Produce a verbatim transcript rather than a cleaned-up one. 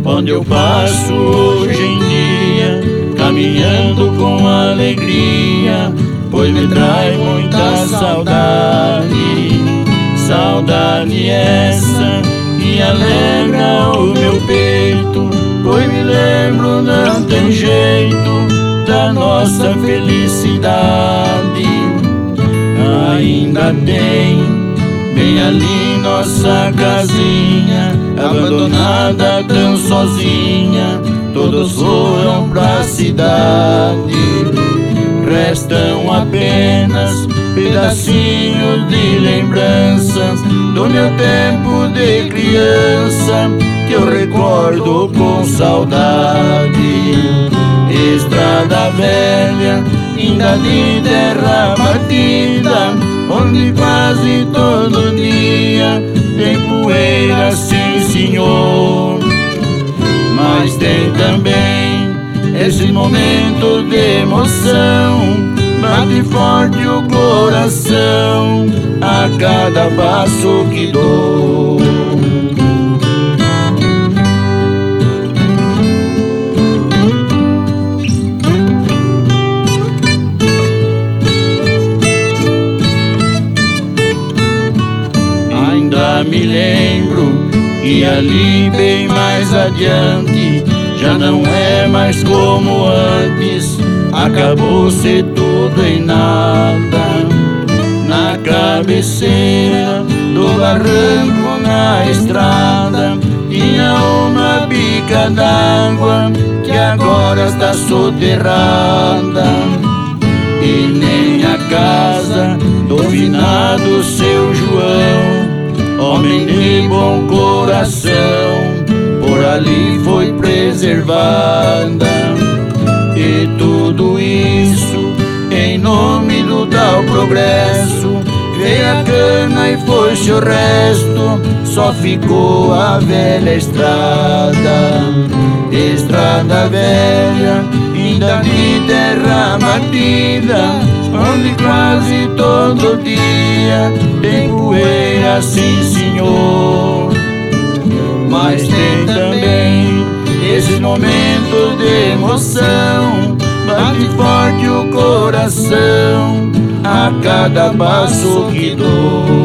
onde eu passo hoje em dia, caminhando com alegria, pois me traz muita saudade. Saudade essa que alegra o meu peito, pois me lembro, não tem jeito, da nossa felicidade. Ainda tem bem ali nossa casinha, abandonada, tão sozinha, todos foram pra cidade. Restam apenas pedacinhos de lembranças do meu tempo de criança, que eu recordo com saudade. Estrada velha, ainda de terra batida, onde quase todo dia tem poeira, sim senhor. Mas tem também esse momento de emoção, bate forte o coração a cada passo que dou. Ainda me lembro que ali bem mais adiante já não é mais como antes, acabou-se tudo em nada. Na cabeceira do barranco na estrada tinha uma bica d'água que agora está soterrada. E nem a casa do finado seu João, homem de bom coração, por ali foi preservada. E tudo isso em nome do tal progresso, veio a cana e foi-se o resto, só ficou a velha estrada. Estrada velha, ainda de terra batida, onde quase todo dia tem poeira, sim senhor. Mas tem também esses momentos de emoção, bate forte o coração a cada passo que dou.